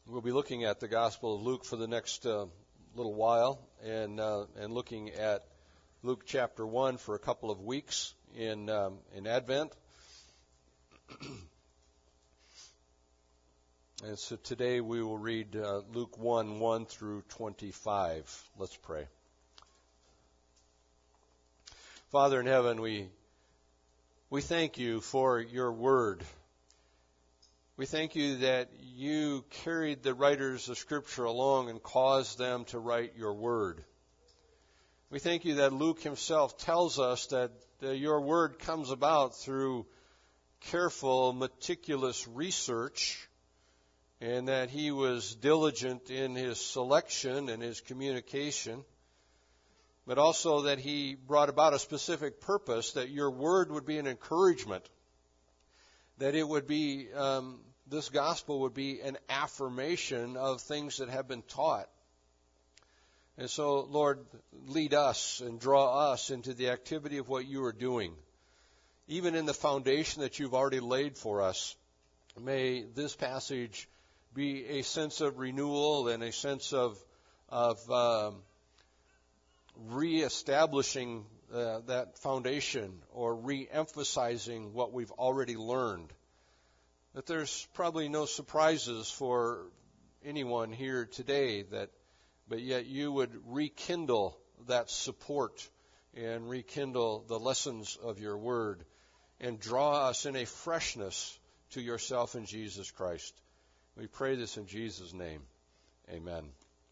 We'll be looking at the Gospel of Luke for the next little while, and looking at Luke chapter 1 for a couple of weeks in Advent. And so today we will read Luke 1 through 25. Let's pray. Father in heaven, we thank you for your word. We thank you that you carried the writers of Scripture along and caused them to write your word. We thank you that Luke himself tells us that your word comes about through careful, meticulous research, and that he was diligent in his selection and his communication, but also that he brought about a specific purpose, that your word would be an encouragement, that it would be, this gospel would be an affirmation of things that have been taught. And so, Lord, lead us and draw us into the activity of what you are doing. Even in the foundation that you've already laid for us, may this passage be a sense of renewal and a sense of reestablishing that foundation, or re-emphasizing what we've already learned. That there's probably no surprises for anyone here today, but yet you would rekindle that support and rekindle the lessons of your word and draw us in a freshness to yourself in Jesus Christ. We pray this in Jesus' name. Amen.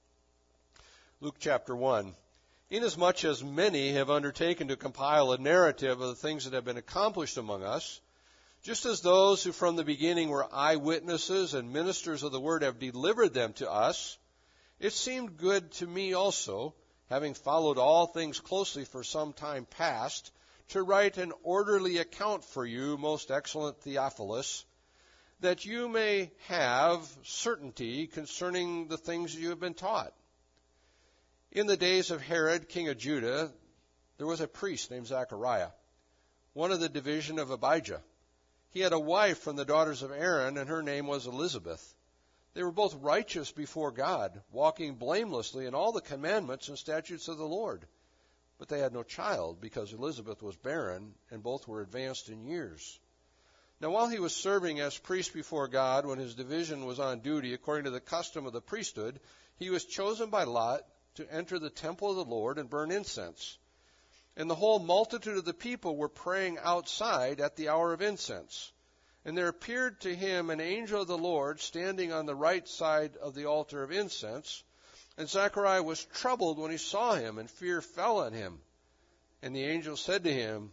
Luke chapter 1. Inasmuch as many have undertaken to compile a narrative of the things that have been accomplished among us, just as those who from the beginning were eyewitnesses and ministers of the word have delivered them to us, it seemed good to me also, having followed all things closely for some time past, to write an orderly account for you, most excellent Theophilus, that you may have certainty concerning the things you have been taught. In the days of Herod, king of Judah, there was a priest named Zechariah, one of the division of Abijah. He had a wife from the daughters of Aaron, and her name was Elizabeth. They were both righteous before God, walking blamelessly in all the commandments and statutes of the Lord. But they had no child, because Elizabeth was barren, and both were advanced in years. Now while he was serving as priest before God, when his division was on duty according to the custom of the priesthood, he was chosen by lot to enter the temple of the Lord and burn incense. And the whole multitude of the people were praying outside at the hour of incense. And there appeared to him an angel of the Lord standing on the right side of the altar of incense. And Zechariah was troubled when he saw him, and fear fell on him. And the angel said to him,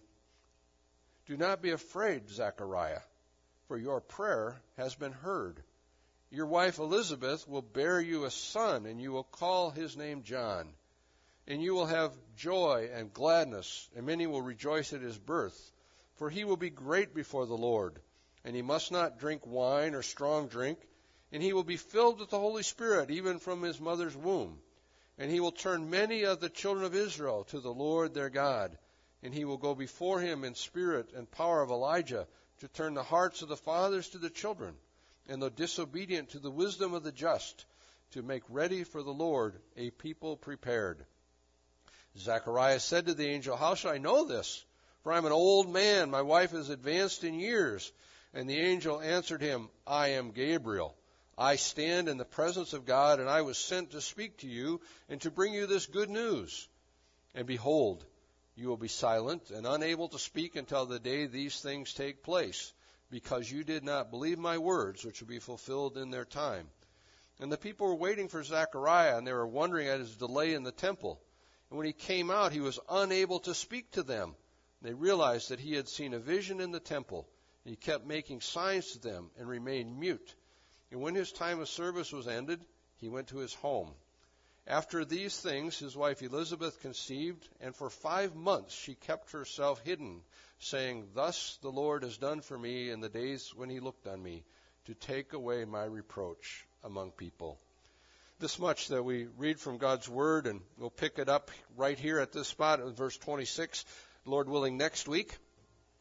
"Do not be afraid, Zechariah, for your prayer has been heard. Your wife Elizabeth will bear you a son, and you will call his name John. And you will have joy and gladness, and many will rejoice at his birth. For he will be great before the Lord, and he must not drink wine or strong drink, and he will be filled with the Holy Spirit, even from his mother's womb. And he will turn many of the children of Israel to the Lord their God, and he will go before him in spirit and power of Elijah, to turn the hearts of the fathers to the children, and the disobedient to the wisdom of the just, to make ready for the Lord a people prepared." Zechariah said to the angel, "How shall I know this? For I am an old man, my wife is advanced in years." And the angel answered him, "I am Gabriel. I stand in the presence of God, and I was sent to speak to you and to bring you this good news. And behold, you will be silent and unable to speak until the day these things take place, because you did not believe my words, which will be fulfilled in their time." And the people were waiting for Zechariah, and they were wondering at his delay in the temple. And when he came out, he was unable to speak to them. They realized that he had seen a vision in the temple. And he kept making signs to them and remained mute. And when his time of service was ended, he went to his home. After these things, his wife Elizabeth conceived, and for 5 months she kept herself hidden, saying, "Thus the Lord has done for me in the days when he looked on me, to take away my reproach among people." This much that we read from God's Word, and we'll pick it up right here at this spot in verse 26, Lord willing, next week.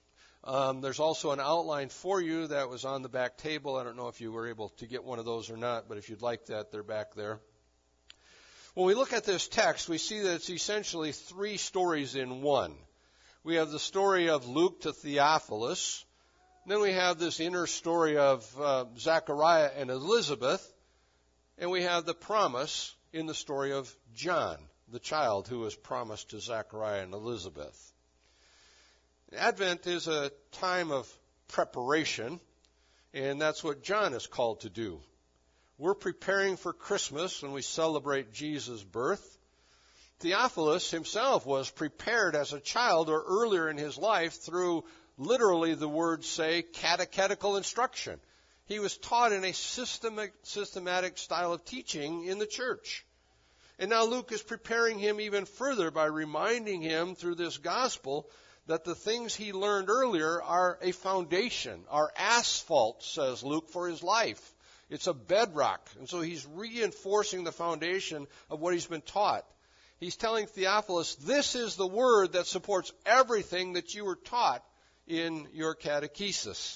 There's also an outline for you that was on the back table. I don't know if you were able to get one of those or not, but if you'd like that, they're back there. When we look at this text, we see that it's essentially three stories in one. We have the story of Luke to Theophilus. Then we have this inner story of Zechariah and Elizabeth. And we have the promise in the story of John, the child who was promised to Zechariah and Elizabeth. Advent is a time of preparation, and that's what John is called to do. We're preparing for Christmas when we celebrate Jesus' birth. Theophilus himself was prepared as a child or earlier in his life through literally the words say catechetical instruction. He was taught in a systematic style of teaching in the church. And now Luke is preparing him even further by reminding him through this gospel that the things he learned earlier are a foundation, are asphalt, says Luke, for his life. It's a bedrock. And so he's reinforcing the foundation of what he's been taught. He's telling Theophilus, this is the word that supports everything that you were taught in your catechesis.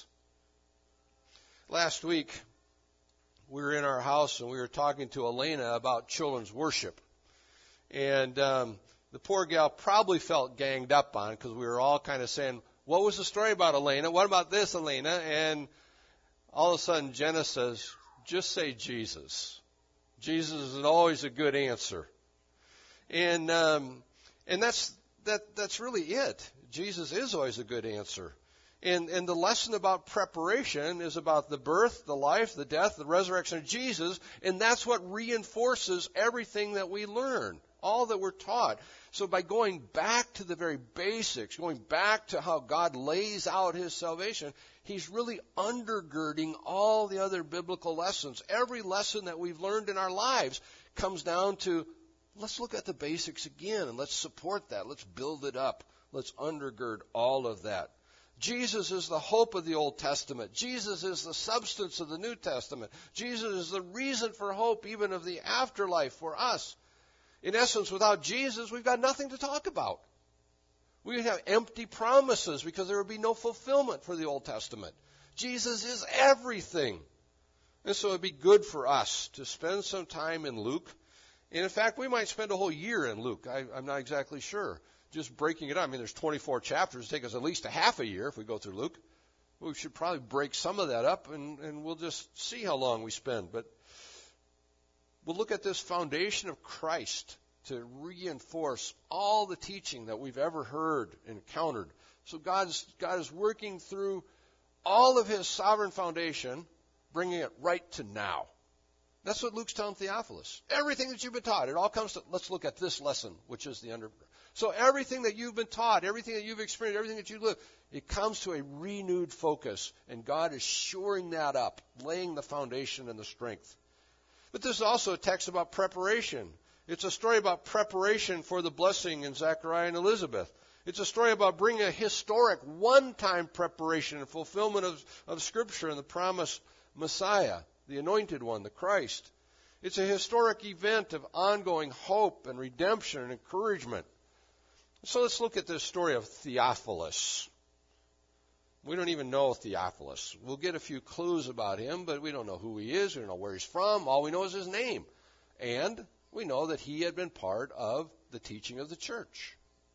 Last week, we were in our house and we were talking to Elena about children's worship. And the poor gal probably felt ganged up on because we were all kind of saying, what was the story about, Elena? What about this, Elena? And all of a sudden, Jenna says, just say Jesus. Jesus is always a good answer. And that's really it. Jesus is always a good answer. And the lesson about preparation is about the birth, the life, the death, the resurrection of Jesus, and that's what reinforces everything that we learn, all that we're taught. So by going back to the very basics, going back to how God lays out his salvation, he's really undergirding all the other biblical lessons. Every lesson that we've learned in our lives comes down to, let's look at the basics again and let's support that. Let's build it up. Let's undergird all of that. Jesus is the hope of the Old Testament. Jesus is the substance of the New Testament. Jesus is the reason for hope even of the afterlife for us. In essence, without Jesus, we've got nothing to talk about. We would have empty promises because there would be no fulfillment for the Old Testament. Jesus is everything. And so it would be good for us to spend some time in Luke. And in fact, we might spend a whole year in Luke. I'm not exactly sure. Just breaking it up. I mean, there's 24 chapters. It'll take us at least a half a year if we go through Luke. We should probably break some of that up, and we'll just see how long we spend. But we'll look at this foundation of Christ to reinforce all the teaching that we've ever heard and encountered. So God is working through all of his sovereign foundation, bringing it right to now. That's what Luke's telling Theophilus. Everything that you've been taught, it all comes to, let's look at this lesson, which is the under. So everything that you've been taught, everything that you've experienced, everything that you live, it comes to a renewed focus. And God is shoring that up, laying the foundation and the strength. But there's also a text about preparation. It's a story about preparation for the blessing in Zechariah and Elizabeth. It's a story about bringing a historic one-time preparation and fulfillment of Scripture and the promised Messiah, the anointed one, the Christ. It's a historic event of ongoing hope and redemption and encouragement. So let's look at this story of Theophilus. We don't even know Theophilus. We'll get a few clues about him, but we don't know who he is. We don't know where he's from. All we know is his name. And we know that he had been part of the teaching of the church.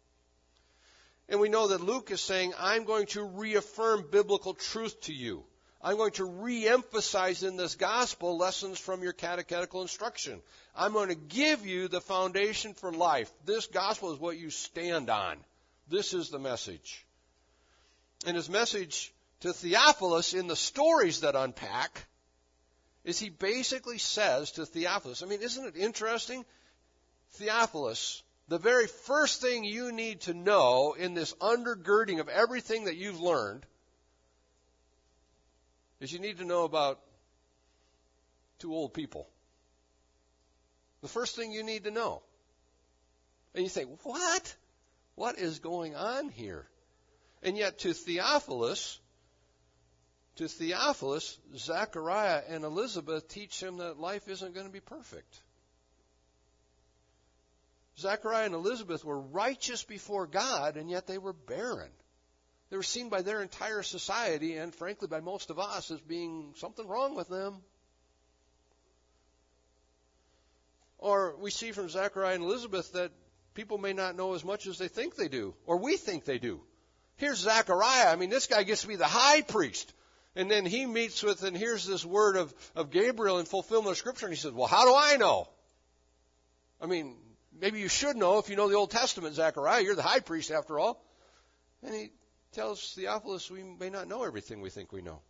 And we know that Luke is saying, I'm going to reaffirm biblical truth to you. I'm going to re-emphasize in this gospel lessons from your catechetical instruction. I'm going to give you the foundation for life. This gospel is what you stand on. This is the message. And his message to Theophilus in the stories that unpack is he basically says to Theophilus, I mean, isn't it interesting? Theophilus, the very first thing you need to know in this undergirding of everything that you've learned is you need to know about two old people. The first thing you need to know. And you think, what? What is going on here? And yet to Theophilus, Zechariah and Elizabeth teach him that life isn't going to be perfect. Zechariah and Elizabeth were righteous before God, and yet they were barren. They were seen by their entire society and, frankly, by most of us as being something wrong with them. Or we see from Zechariah and Elizabeth that people may not know as much as they think they do, or we think they do. Here's Zechariah. I mean, this guy gets to be the high priest. And then he meets with, and here's this word of Gabriel in fulfillment of Scripture, and he says, well, how do I know? I mean, maybe you should know if you know the Old Testament, Zechariah. You're the high priest after all. And he tells Theophilus we may not know everything we think we know.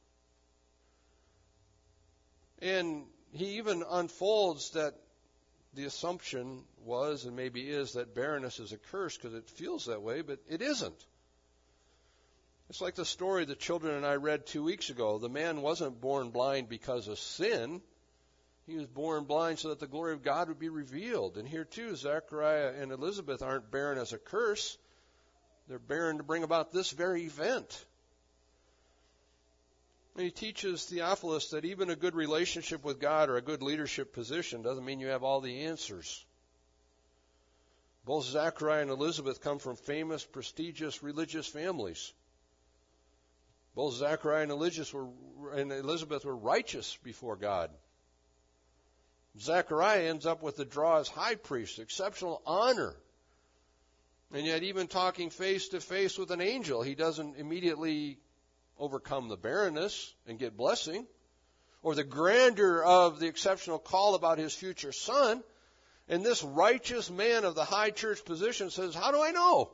And he even unfolds that the assumption was, and maybe is, that barrenness is a curse because it feels that way, but it isn't. It's like the story the children and I read 2 weeks ago. The man wasn't born blind because of sin. He was born blind so that the glory of God would be revealed. And here too, Zechariah and Elizabeth aren't barren as a curse. They're barren to bring about this very event. And he teaches Theophilus that even a good relationship with God or a good leadership position doesn't mean you have all the answers. Both Zechariah and Elizabeth come from famous, prestigious religious families. Both Zechariah and Elizabeth were righteous before God. Zechariah ends up with the draw as high priest, exceptional honor. And yet even talking face to face with an angel, he doesn't immediately overcome the barrenness and get blessing, or the grandeur of the exceptional call about his future son. And this righteous man of the high church position says, how do I know?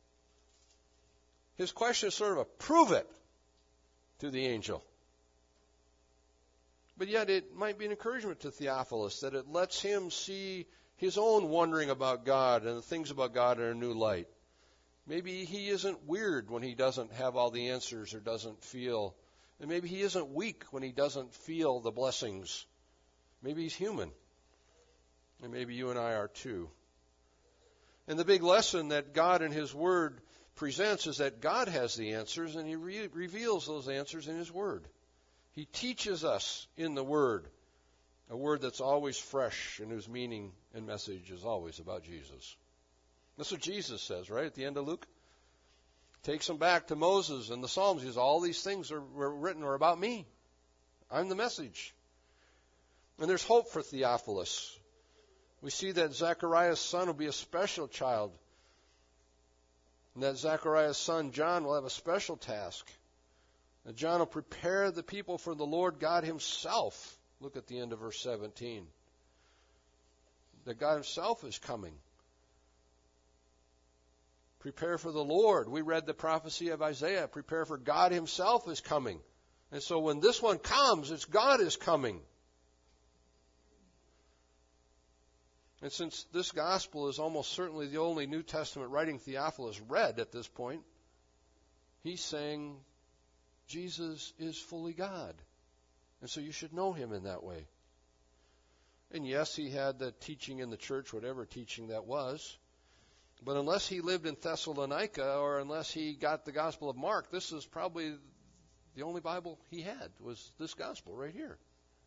His question is sort of a prove it to the angel. But yet it might be an encouragement to Theophilus that it lets him see his own wondering about God and the things about God in a new light. Maybe he isn't weird when he doesn't have all the answers or doesn't feel. And maybe he isn't weak when he doesn't feel the blessings. Maybe he's human. And maybe you and I are too. And the big lesson that God in His Word presents is that God has the answers, and He reveals those answers in His Word. He teaches us in the Word, a Word that's always fresh and whose meaning and message is always about Jesus. That's what Jesus says, right, at the end of Luke? Takes them back to Moses and the Psalms. He says, all these things were written are about me. I'm the message. And there's hope for Theophilus. We see that Zechariah's son will be a special child. And that Zechariah's son, John, will have a special task. That John will prepare the people for the Lord God Himself. Look at the end of verse 17. That God Himself is coming. Prepare for the Lord. We read the prophecy of Isaiah. Prepare for God Himself is coming. And so when this one comes, it's God is coming. And since this gospel is almost certainly the only New Testament writing Theophilus read at this point, he's saying Jesus is fully God. And so you should know Him in that way. And yes, he had the teaching in the church, whatever teaching that was. But unless he lived in Thessalonica or unless he got the Gospel of Mark, this is probably the only Bible he had, was this gospel right here.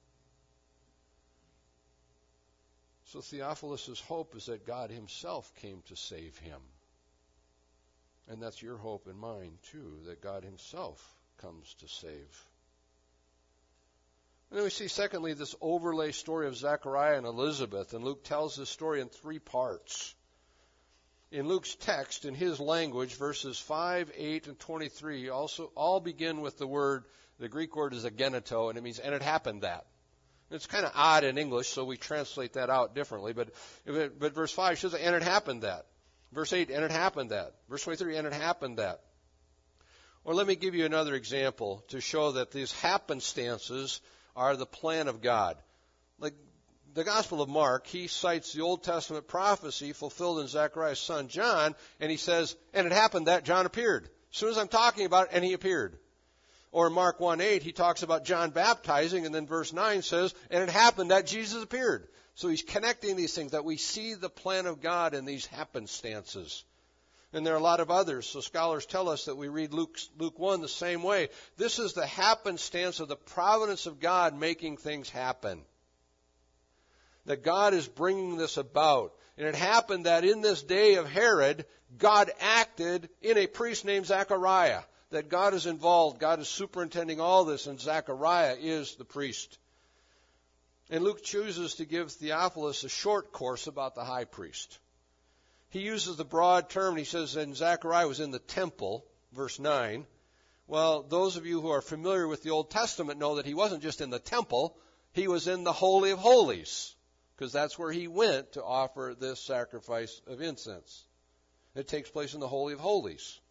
So Theophilus' hope is that God Himself came to save him. And that's your hope and mine too, that God Himself comes to save. And then we see, secondly, this overlay story of Zechariah and Elizabeth. And Luke tells this story in 3 parts. In Luke's text, in his language, verses 5, 8, and 23 also all begin with the Greek word is ageneto, and it means, and it happened that. It's kind of odd in English, so we translate that out differently. But verse 5 says, and it happened that. Verse 8, and it happened that. Verse 23, and it happened that. Or let me give you another example to show that these happenstances are the plan of God. Like the Gospel of Mark, he cites the Old Testament prophecy fulfilled in Zechariah's son John, and he says, and it happened that John appeared. As soon as I'm talking about it, and he appeared. Or in Mark 1:8, he talks about John baptizing, and then verse 9 says, and it happened that Jesus appeared. So he's connecting these things, that we see the plan of God in these happenstances. And there are a lot of others. So scholars tell us that we read Luke 1 the same way. This is the happenstance of the providence of God making things happen. That God is bringing this about. And it happened that in this day of Herod, God acted in a priest named Zechariah. that God is involved. God is superintending all this, and Zechariah is the priest. And Luke chooses to give Theophilus a short course about the high priest. He uses the broad term. He says, and Zechariah was in the temple, verse 9. Well, those of you who are familiar with the Old Testament know that he wasn't just in the temple. He was in the Holy of Holies, because that's where he went to offer this sacrifice of incense. It takes place in the Holy of Holies.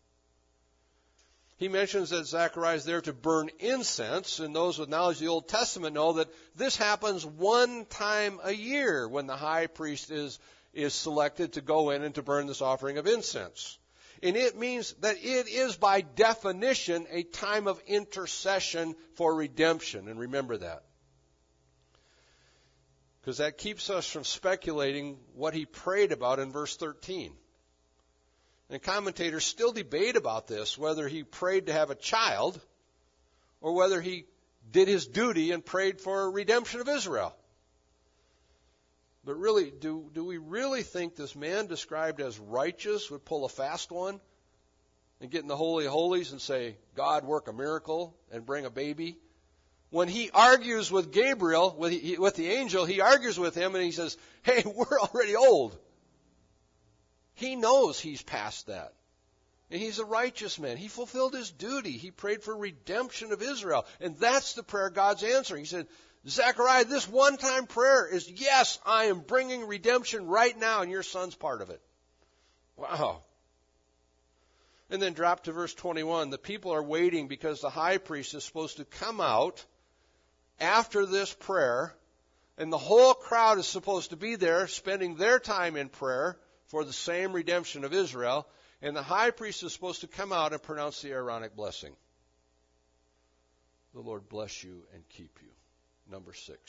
He mentions that Zechariah is there to burn incense, and those with knowledge of the Old Testament know that this happens one time a year when the high priest is selected to go in and to burn this offering of incense. And it means that it is by definition a time of intercession for redemption, and remember that. Because that keeps us from speculating what he prayed about in verse 13. And commentators still debate about this, whether he prayed to have a child or whether he did his duty and prayed for redemption of Israel. But really, do we really think this man described as righteous would pull a fast one and get in the Holy of Holies and say, God, work a miracle and bring a baby? When he argues with Gabriel, with the angel, he argues with him and he says, hey, we're already old. He knows he's past that. And he's a righteous man. He fulfilled his duty. He prayed for redemption of Israel. And that's the prayer God's answering. He said, Zechariah, this one-time prayer is, yes, I am bringing redemption right now, and your son's part of it. Wow. And then drop to verse 21. The people are waiting because the high priest is supposed to come out after this prayer, and the whole crowd is supposed to be there, spending their time in prayer for the same redemption of Israel, and the high priest is supposed to come out and pronounce the Aaronic blessing. The Lord bless you and keep you. Number 6.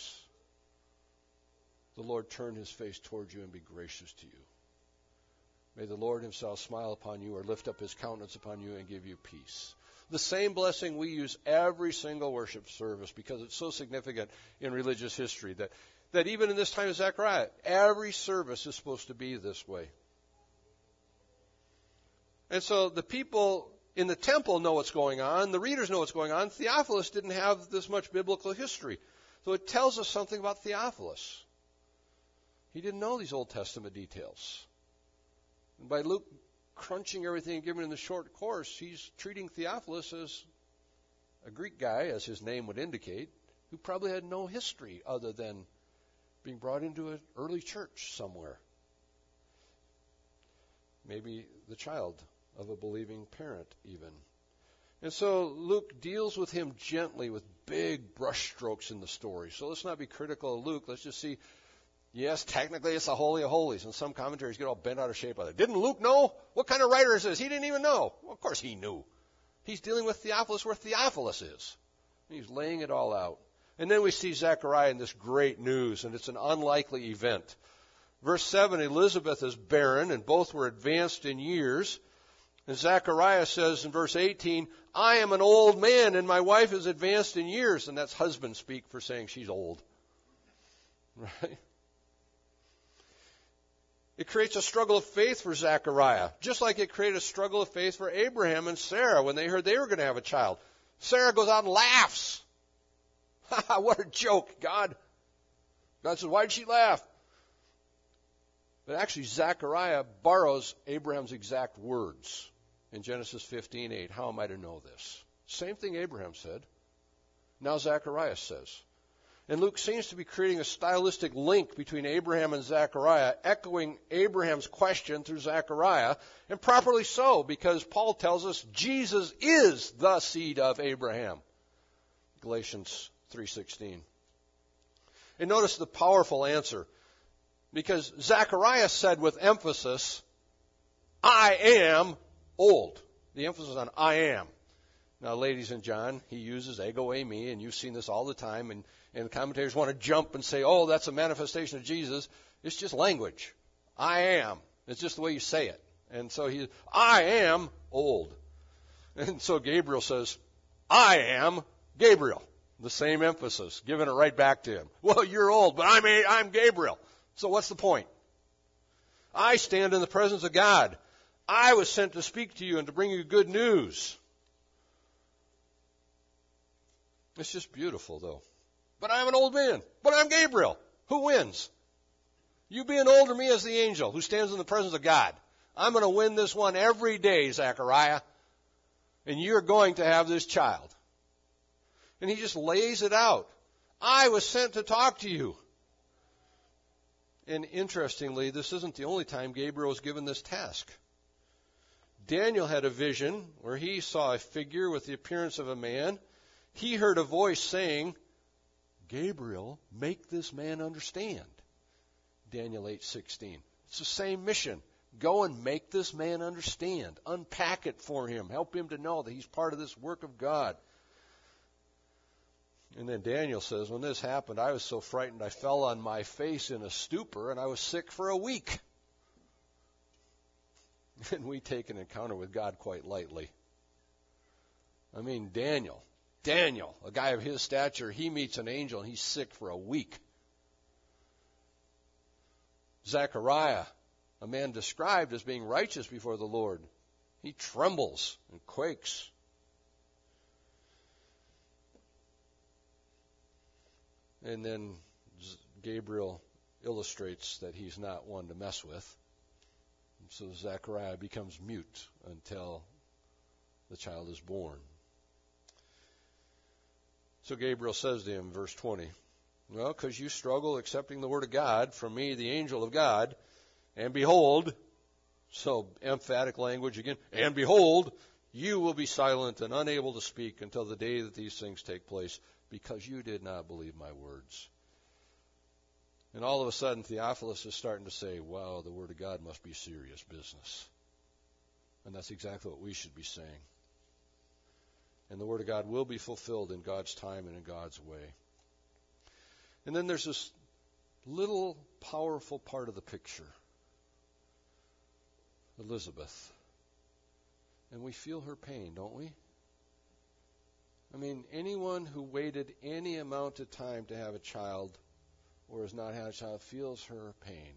The Lord turn his face toward you and be gracious to you. May the Lord himself smile upon you or lift up his countenance upon you and give you peace. The same blessing we use every single worship service because it's so significant in religious history that even in this time of Zechariah, every service is supposed to be this way. And so the people in the temple know what's going on. The readers know what's going on. Theophilus didn't have this much biblical history. So it tells us something about Theophilus. He didn't know these Old Testament details. And by Luke crunching everything and giving him the short course, he's treating Theophilus as a Greek guy, as his name would indicate, who probably had no history other than being brought into an early church somewhere. Maybe the child of a believing parent even. And so Luke deals with him gently with big brushstrokes in the story. So let's not be critical of Luke. Let's just see, yes, technically it's the Holy of Holies, and some commentaries get all bent out of shape with it. Didn't Luke know? What kind of writer is this? He didn't even know. Well, of course he knew. He's dealing with Theophilus where Theophilus is. He's laying it all out. And then we see Zechariah in this great news, and it's an unlikely event. Verse 7, Elizabeth is barren, and both were advanced in years. And Zechariah says in verse 18, I am an old man, and my wife is advanced in years. And that's husband speak for saying she's old. Right? It creates a struggle of faith for Zechariah, just like it created a struggle of faith for Abraham and Sarah when they heard they were going to have a child. Sarah goes out and laughs. What a joke, God. God says, why did she laugh? But actually, Zechariah borrows Abraham's exact words in Genesis 15:8. How am I to know this? Same thing Abraham said. Now Zechariah says. And Luke seems to be creating a stylistic link between Abraham and Zechariah, echoing Abraham's question through Zechariah, and properly so, because Paul tells us Jesus is the seed of Abraham. Galatians 3:16. And notice the powerful answer. Because Zechariah said with emphasis, I am old. The emphasis on I am. Now, ladies and John, he uses ego eimi, and you've seen this all the time, and commentators want to jump and say, oh, that's a manifestation of Jesus. It's just language. I am. It's just the way you say it. And so I am old. And so Gabriel says, I am Gabriel. The same emphasis, giving it right back to him. Well, you're old, but I'm Gabriel. So what's the point? I stand in the presence of God. I was sent to speak to you and to bring you good news. It's just beautiful, though. But I'm an old man. But I'm Gabriel. Who wins? You being old or me as the angel who stands in the presence of God? I'm going to win this one every day, Zechariah. And you're going to have this child. And he just lays it out. I was sent to talk to you. And interestingly, this isn't the only time Gabriel was given this task. Daniel had a vision where he saw a figure with the appearance of a man. He heard a voice saying, Gabriel, make this man understand. Daniel 8:16. It's the same mission. Go and make this man understand. Unpack it for him. Help him to know that he's part of this work of God. And then Daniel says, when this happened, I was so frightened I fell on my face in a stupor and I was sick for a week. And we take an encounter with God quite lightly. I mean, Daniel, a guy of his stature, he meets an angel and he's sick for a week. Zechariah, a man described as being righteous before the Lord, he trembles and quakes. And then Gabriel illustrates that he's not one to mess with. So Zechariah becomes mute until the child is born. So Gabriel says to him, verse 20, well, because you struggle accepting the word of God from me, the angel of God, and behold, so emphatic language again, and behold, you will be silent and unable to speak until the day that these things take place, because you did not believe my words. And all of a sudden, Theophilus is starting to say, wow, the Word of God must be serious business. And that's exactly what we should be saying. And the Word of God will be fulfilled in God's time and in God's way. And then there's this little powerful part of the picture. Elizabeth. And we feel her pain, don't we? I mean, anyone who waited any amount of time to have a child or has not had a child feels her pain.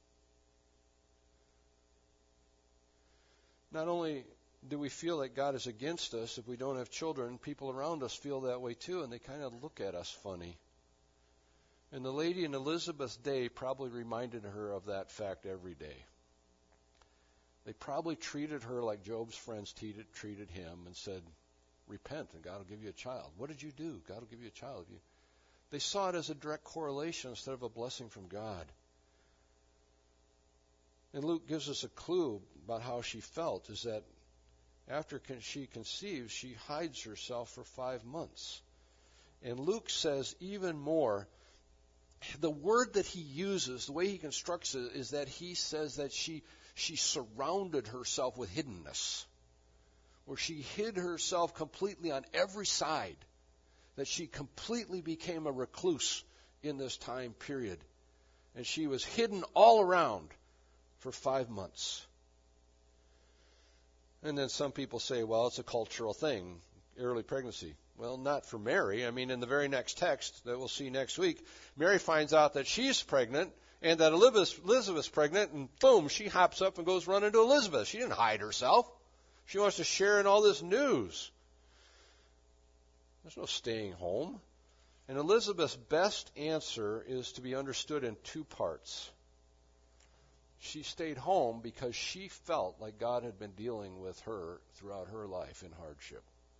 Not only do we feel that God is against us if we don't have children, people around us feel that way too, and they kind of look at us funny. And the lady in Elizabeth's day probably reminded her of that fact every day. They probably treated her like Job's friends treated him and said, repent and God will give you a child. What did you do? God will give you a child. They saw it as a direct correlation instead of a blessing from God. And Luke gives us a clue about how she felt, is that after she conceives, she hides herself for 5 months. And Luke says even more, the word that he uses, the way he constructs it, is that he says that she surrounded herself with hiddenness, where she hid herself completely on every side, that she completely became a recluse in this time period. And she was hidden all around for 5 months. And then some people say, well, it's a cultural thing, early pregnancy. Well, not for Mary. I mean, in the very next text that we'll see next week, Mary finds out that she's pregnant and that Elizabeth's pregnant, and boom, she hops up and goes running to Elizabeth. She didn't hide herself. She wants to share in all this news. There's no staying home. And Elizabeth's best answer is to be understood in 2 parts. She stayed home because she felt like God had been dealing with her throughout her life in hardship.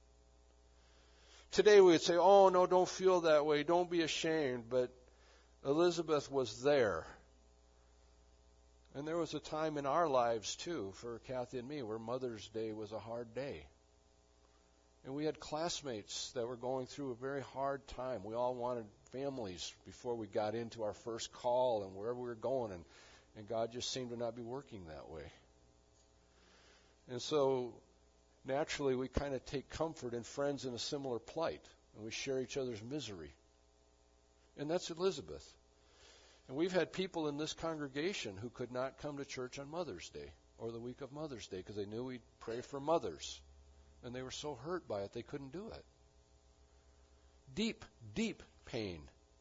Today we would say, oh, no, don't feel that way. Don't be ashamed. But Elizabeth was there. And there was a time in our lives, too, for Kathy and me, where Mother's Day was a hard day. And we had classmates that were going through a very hard time. We all wanted families before we got into our first call and wherever we were going. And God just seemed to not be working that way. And so naturally we kind of take comfort in friends in a similar plight. And we share each other's misery. And that's Elizabeth. And we've had people in this congregation who could not come to church on Mother's Day or the week of Mother's Day because they knew we'd pray for mothers. And they were so hurt by it, they couldn't do it. Deep, deep pain.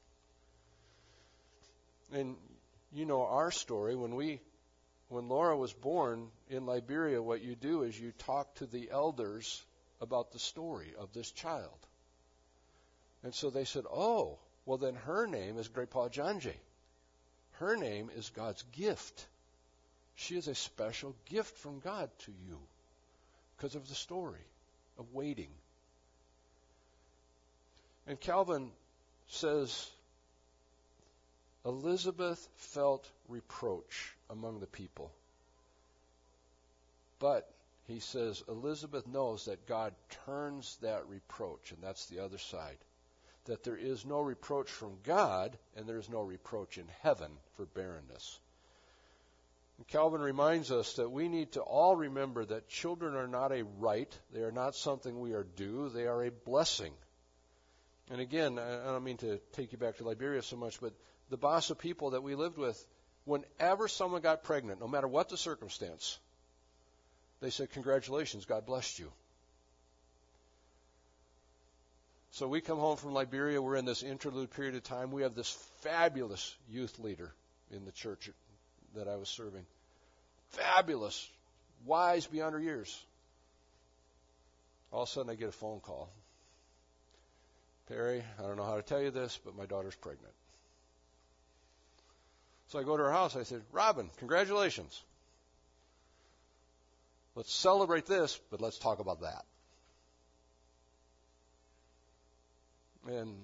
And you know our story. When Laura was born in Liberia, what you do is you talk to the elders about the story of this child. And so they said, oh, well then her name is Grepa Janje. Her name is God's gift. She is a special gift from God to you because of the story of waiting. And Calvin says, Elizabeth felt reproach among the people. But, he says, Elizabeth knows that God turns that reproach, and that's the other side. That there is no reproach from God, and there is no reproach in heaven for barrenness. And Calvin reminds us that we need to all remember that children are not a right. They are not something we are due. They are a blessing. And again, I don't mean to take you back to Liberia so much, but the Bassa people that we lived with, whenever someone got pregnant, no matter what the circumstance, they said, congratulations, God blessed you. So we come home from Liberia. We're in this interlude period of time. We have this fabulous youth leader in the church that I was serving. Fabulous. Wise beyond her years. All of a sudden I get a phone call. Perry, I don't know how to tell you this, but my daughter's pregnant. So I go to her house. I said, Robin, congratulations. Let's celebrate this, but let's talk about that. And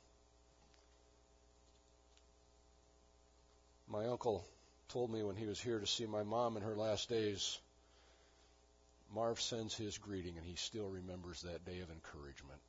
my uncle told me when he was here to see my mom in her last days, Marv sends his greeting, and he still remembers that day of encouragement.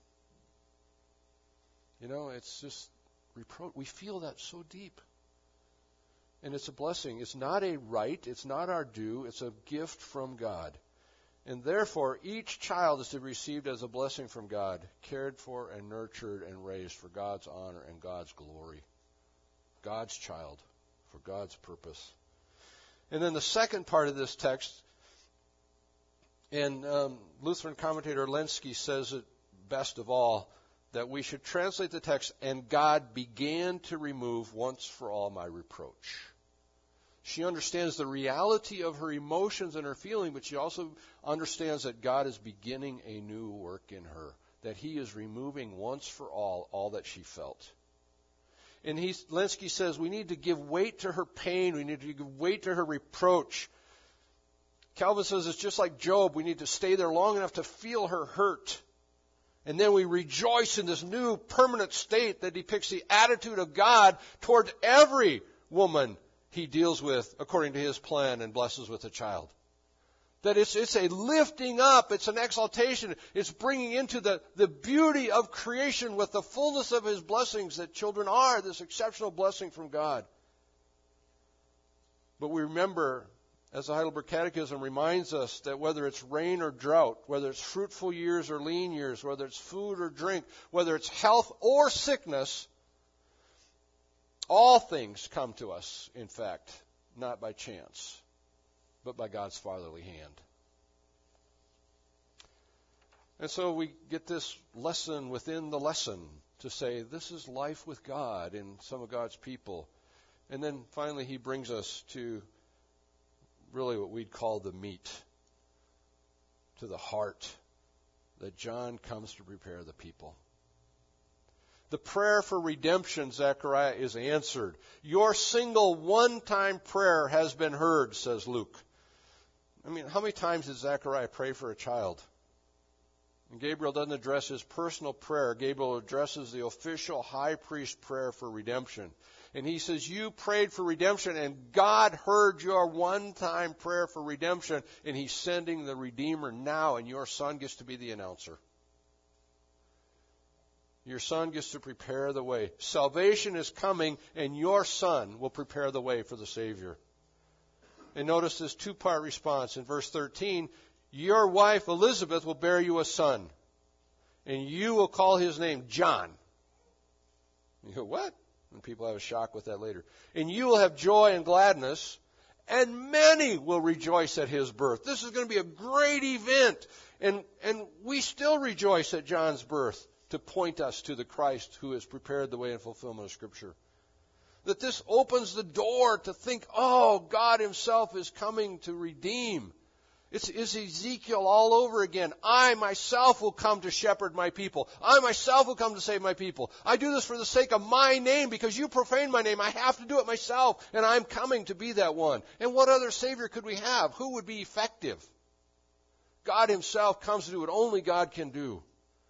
You know, it's just reproach. We feel that so deep. And it's a blessing. It's not a right. It's not our due. It's a gift from God. And therefore, each child is to be received as a blessing from God, cared for and nurtured and raised for God's honor and God's glory. God's child for God's purpose. And then the second part of this text, and Lutheran commentator Lenski says it best of all, that we should translate the text, and God began to remove once for all my reproach. She understands the reality of her emotions and her feeling, but she also understands that God is beginning a new work in her, that He is removing once for all that she felt. And Lenski says we need to give weight to her pain. We need to give weight to her reproach. Calvin says it's just like Job. We need to stay there long enough to feel her hurt. And then we rejoice in this new permanent state that depicts the attitude of God toward every woman He deals with according to His plan and blesses with a child. That it's a lifting up, it's an exaltation, it's bringing into the beauty of creation with the fullness of His blessings that children are, this exceptional blessing from God. But we remember, as the Heidelberg Catechism reminds us, that whether it's rain or drought, whether it's fruitful years or lean years, whether it's food or drink, whether it's health or sickness, all things come to us, in fact, not by chance, but by God's fatherly hand. And so we get this lesson within the lesson to say this is life with God in some of God's people. And then finally he brings us to really what we'd call the meat, to the heart, that John comes to prepare the people. The prayer for redemption, Zechariah, is answered. Your single one-time prayer has been heard, says Luke. I mean, how many times did Zechariah pray for a child? And Gabriel doesn't address his personal prayer. Gabriel addresses the official high priest prayer for redemption. And he says, you prayed for redemption, and God heard your one-time prayer for redemption, and He's sending the Redeemer now, and your son gets to be the announcer. Your son gets to prepare the way. Salvation is coming, and your son will prepare the way for the Savior. And notice this two-part response. In verse 13, your wife Elizabeth will bear you a son, and you will call his name John. You go, what? And people have a shock with that later. And you will have joy and gladness, and many will rejoice at his birth. This is going to be a great event. And we still rejoice at John's birth to point us to the Christ who has prepared the way and fulfillment of Scripture. That this opens the door to think, oh, God Himself is coming to redeem. It's Ezekiel all over again. I myself will come to shepherd my people. I myself will come to save my people. I do this for the sake of my name, because you profane my name. I have to do it myself, and I'm coming to be that one. And what other Savior could we have? Who would be effective? God himself comes to do what only God can do.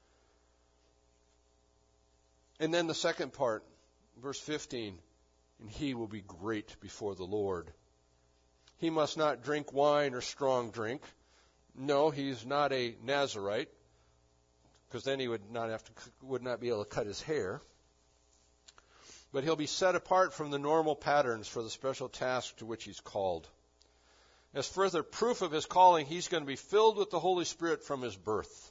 And then the second part, verse 15, and he will be great before the Lord. He must not drink wine or strong drink. No, he's not a Nazirite, because then he would not be able to cut his hair. But he'll be set apart from the normal patterns for the special task to which he's called. As further proof of his calling, he's going to be filled with the Holy Spirit from his birth.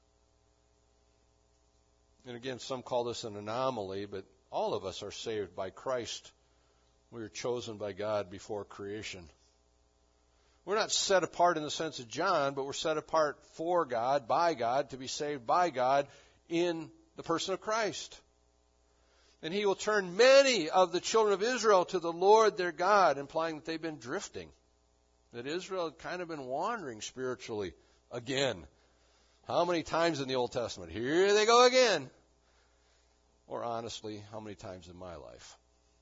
And again, some call this an anomaly, but all of us are saved by Christ. We were chosen by God before creation. We're not set apart in the sense of John, but we're set apart for God, by God, to be saved by God in the person of Christ. And he will turn many of the children of Israel to the Lord their God, implying that they've been drifting, that Israel had kind of been wandering spiritually again. How many times in the Old Testament? Here they go again. Or honestly, how many times in my life?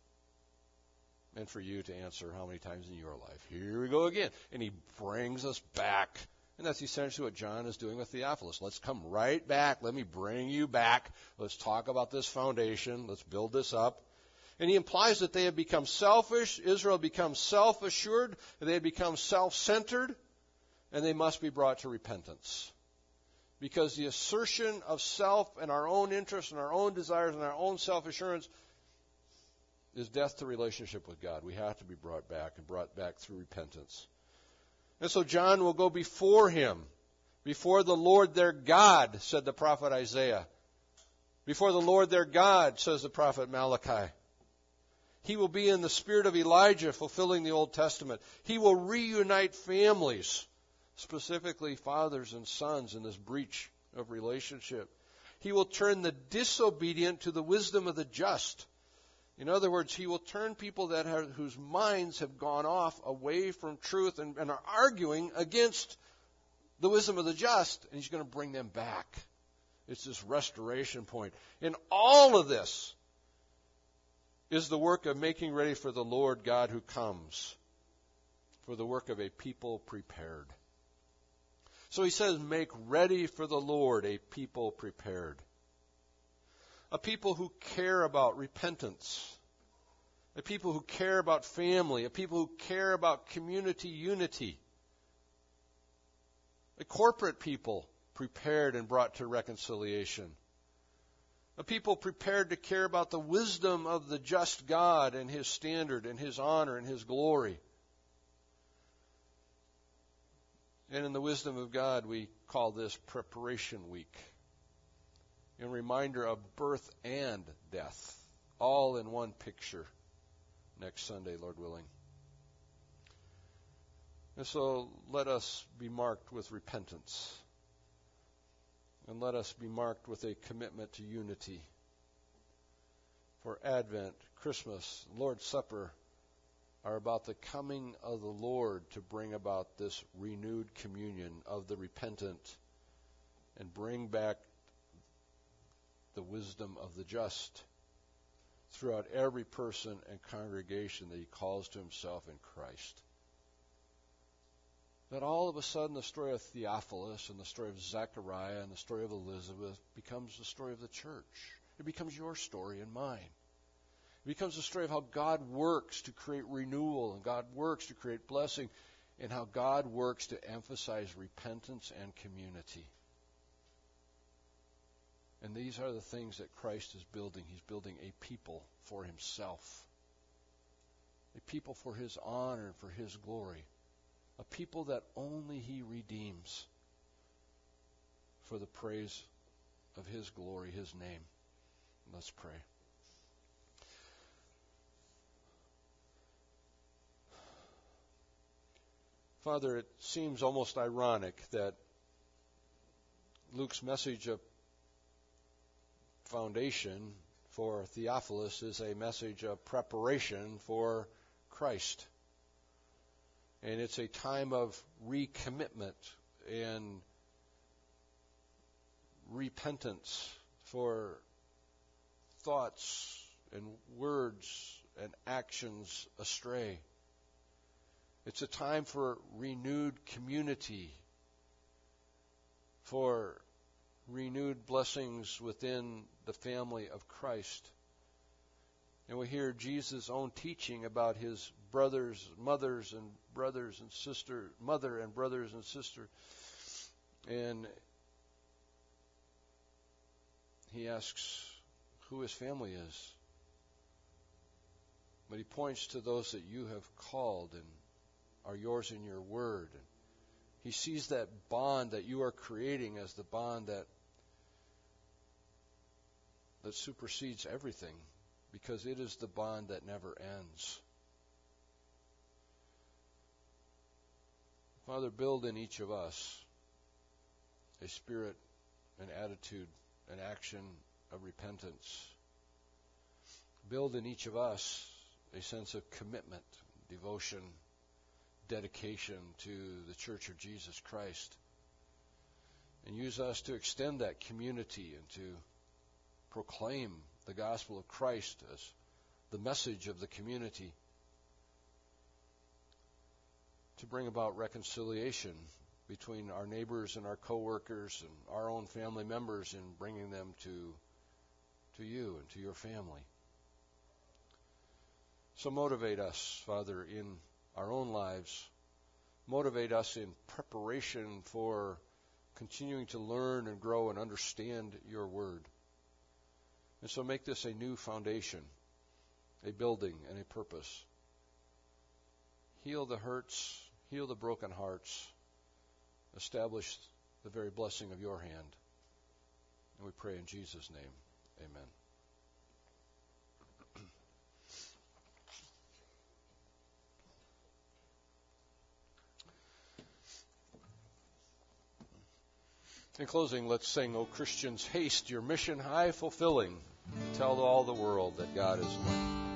And for you to answer, how many times in your life? Here we go again. And he brings us back. And that's essentially what John is doing with Theophilus. Let's come right back. Let me bring you back. Let's talk about this foundation. Let's build this up. And he implies that they have become selfish. Israel becomes self-assured. They have become self-centered. And they must be brought to repentance. Because the assertion of self and our own interests and our own desires and our own self-assurance is death to relationship with God. We have to be brought back, and brought back through repentance. And so John will go before him, before the Lord their God, said the prophet Isaiah. Before the Lord their God, says the prophet Malachi. He will be in the spirit of Elijah, fulfilling the Old Testament. He will reunite families, specifically fathers and sons, in this breach of relationship. He will turn the disobedient to the wisdom of the just. In other words, he will turn people whose minds have gone off away from truth and are arguing against the wisdom of the just, and he's going to bring them back. It's this restoration point. And all of this is the work of making ready for the Lord God who comes, for the work of a people prepared. So he says, make ready for the Lord a people prepared. A people who care about repentance. A people who care about family. A people who care about community unity. A corporate people prepared and brought to reconciliation. A people prepared to care about the wisdom of the just God and his standard and his honor and his glory. And in the wisdom of God, we call this Preparation Week. A reminder of birth and death, all in one picture, next Sunday, Lord willing. And so let us be marked with repentance. And let us be marked with a commitment to unity. For Advent, Christmas, Lord's Supper are about the coming of the Lord to bring about this renewed communion of the repentant and bring back the wisdom of the just throughout every person and congregation that he calls to himself in Christ. That all of a sudden the story of Theophilus and the story of Zechariah and the story of Elizabeth becomes the story of the church. It becomes your story and mine. It becomes the story of how God works to create renewal and God works to create blessing and how God works to emphasize repentance and community. And these are the things that Christ is building. He's building a people for himself. A people for his honor and for his glory. A people that only he redeems for the praise of his glory, his name. Let's pray. Father, it seems almost ironic that Luke's message of foundation for Theophilus is a message of preparation for Christ. And it's a time of recommitment and repentance for thoughts and words and actions astray. It's a time for renewed community, for renewed blessings within the family of Christ. And we hear Jesus' own teaching about his brothers, mothers, and brothers and sisters, mother and brothers and sisters. And he asks who his family is. But he points to those that you have called and are yours in your word. And he sees that bond that you are creating as the bond that supersedes everything, because it is the bond that never ends. Father, build in each of us a spirit, an attitude, an action of repentance. Build in each of us a sense of commitment, devotion, dedication to the Church of Jesus Christ. And use us to extend that community and to proclaim the gospel of Christ as the message of the community, to bring about reconciliation between our neighbors and our co-workers and our own family members, and bringing them to you and to your family. So motivate us, Father, in our own lives. Motivate us in preparation for continuing to learn and grow and understand your word. And so make this a new foundation, a building, and a purpose. Heal the hurts, heal the broken hearts, establish the very blessing of your hand. And we pray in Jesus' name, amen. In closing, let's sing, O Christians, haste, your mission high fulfilling, to tell all the world that God is one.